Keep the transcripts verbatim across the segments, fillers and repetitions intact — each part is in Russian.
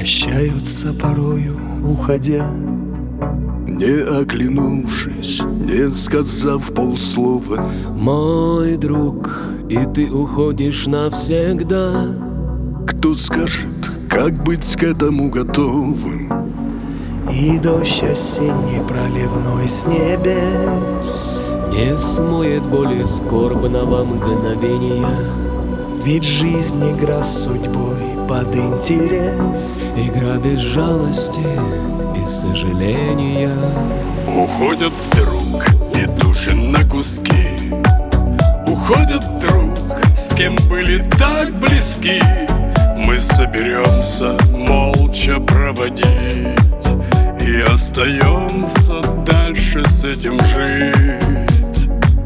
прощаются порою, уходя, не оглянувшись, не сказав полслова. Мой друг, и ты уходишь навсегда. Кто скажет, как быть к этому готовым? и дождь осенний проливной с небес не смоет боли скорбного мгновения. Ведь жизнь игра с судьбой под интерес, игра без жалости и сожаления. Уходят вдруг и души на куски, уходят друг, с кем были так близки. Мы соберемся молча проводить и остаемся дальше с этим жить.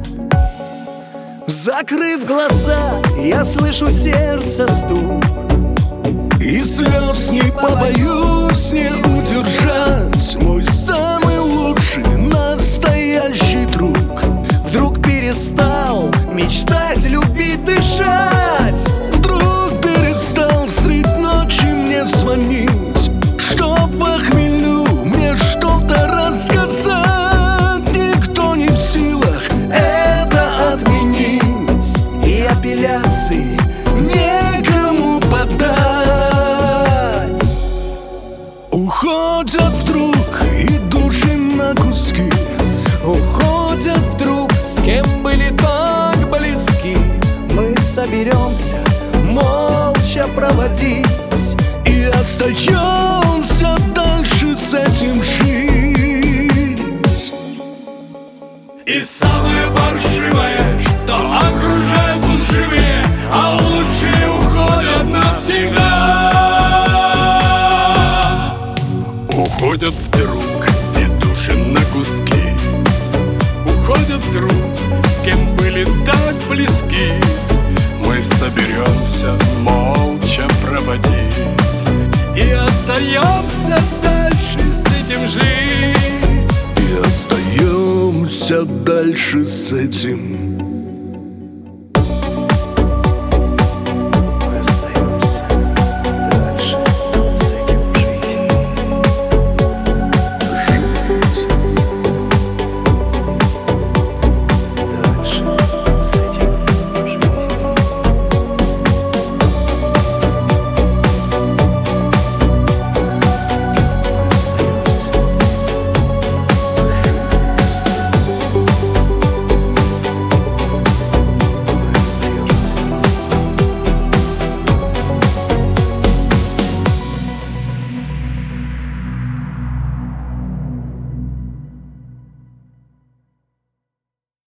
Закрыв глаза, я слышу сердце стук, и слез не побоюсь не удержать. Мой самый лучший настоящий друг вдруг перестал мечтать, любить, дышать. Вдруг перестал средь ночи мне звонить, чтоб во хмелю мне что-то рассказать. Никто не в силах это отменить, и апелляции некому подать. Уходят вдруг и души на куски, уходят вдруг, с кем были так близки. Мы соберемся молча проводить и остаемся дальше с этим жить. И самое паршивое, что окружает лживее, а лучшие уходят навсегда. Уходят вдруг и души на куски, уходят друг, с кем были так близки. Мы соберемся молча проводить и остаемся дальше с этим жить. И остаемся дальше с этим